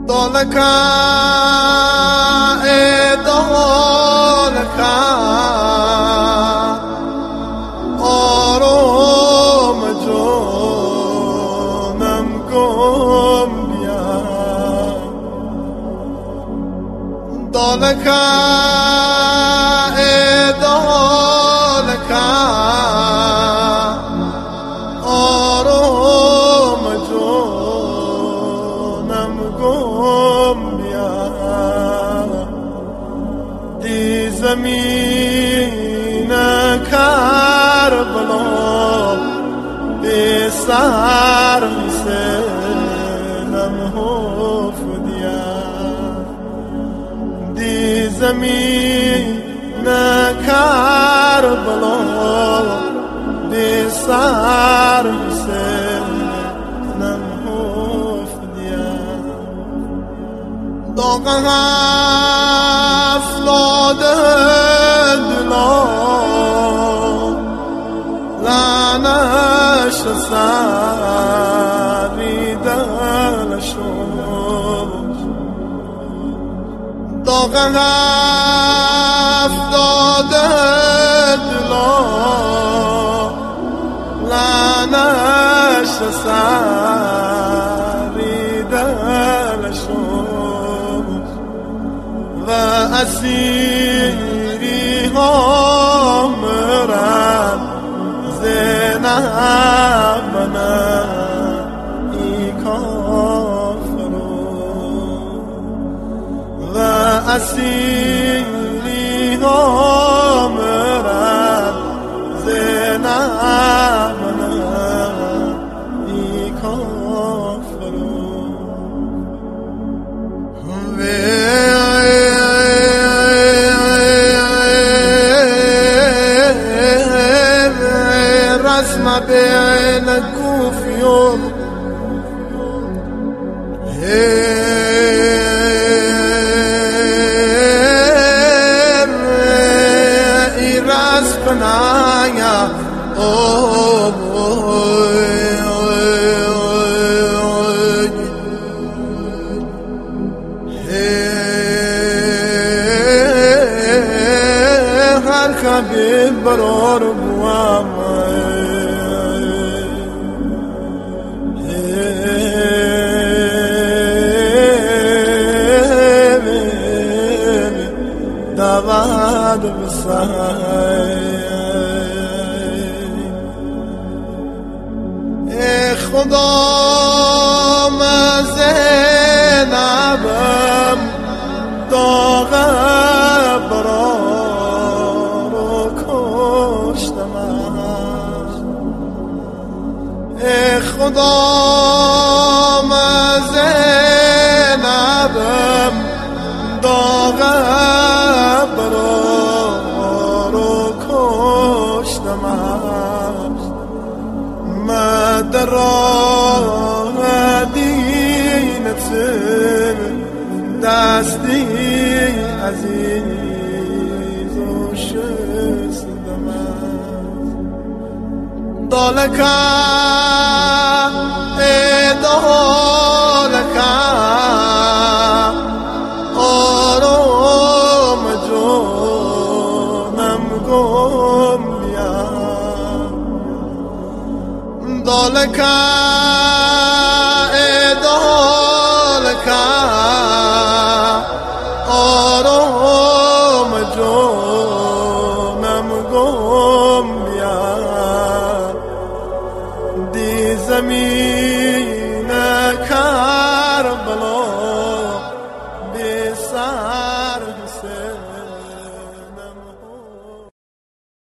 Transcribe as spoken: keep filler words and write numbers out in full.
دولکا ای دولکا آروم جانم گم بیا دولکا ای دولکا آروم جانم گم بیا دی زمین کربلا به سر سنم حف دیا دی زمین کربلا به سر سنم حف دیا داغ افلاد دلا لعنش سری دل شد داغ افتاد دلا لعنش سری دل شد و اسیری ها مرد زنبنا ای کافرو و اسیری ها مرد زنبنا ای کافرو ما بين الكوف يوم راس بنايا هر خبيب برور بوام دعوت بسای ای خدا من زینبم داغ برار و کشتم ای خدا من زینبم داغ برار و کشتم من در راه دینت دستی عزیز و شستم دولکا ای دولکا آروم جانم گم بیا دولکا